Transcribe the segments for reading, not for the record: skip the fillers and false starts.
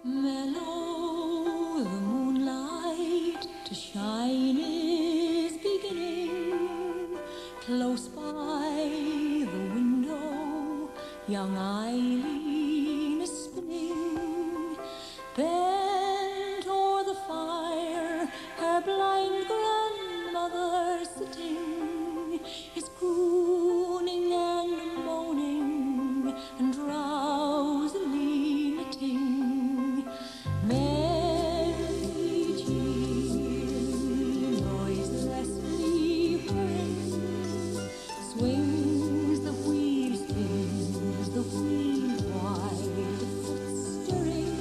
Mellow the moonlight to shine is beginning. Close by the window, young Eileen is spinning. Bent o'er the fire, her blind grandmother sitting is crooning and moaning and drowsily knitting. Mary Jean noiselessly whirring, swings the wheel, spins the wheel while the foot stirring.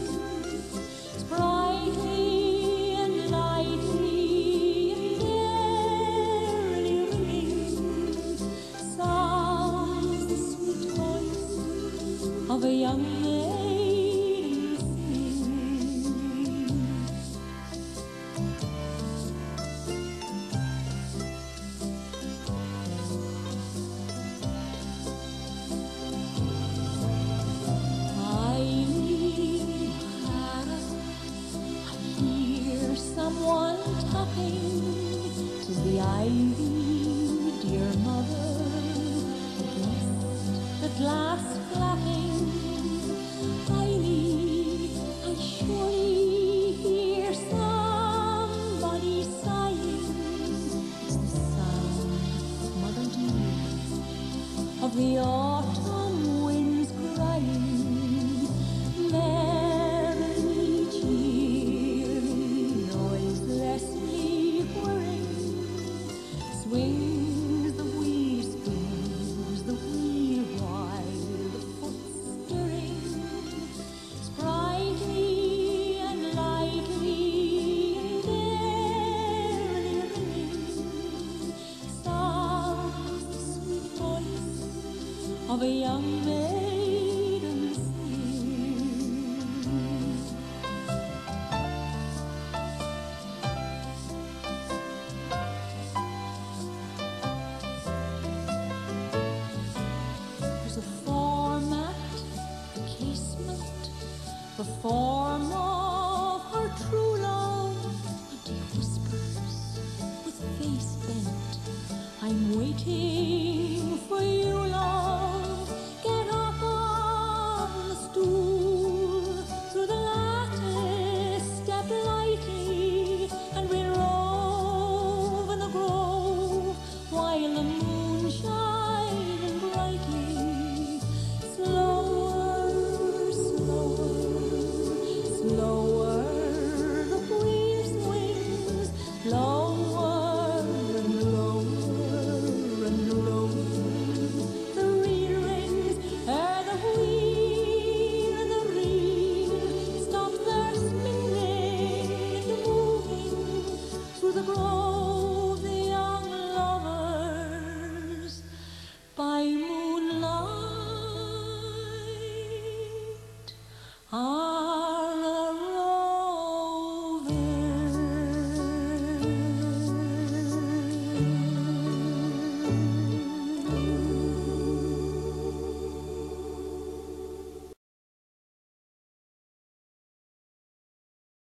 Sprightly and lightly and merrily ringing, sounds the sweet voice of a young maiden singing. Eileen O'Hara, I hear someone tapping. 'Tis the ivy, dear mother, against the glass flapping. Eileen, I surely hear somebody sighing. It's the sound, mother dear, of the autumn winds crying. Merrily, cheerily, noiselessly whirring, swings the wheel, spins the wheel while the foot's stirring. Sprightly and lightly and merrily ringing, sounds the sweet voice of a young man.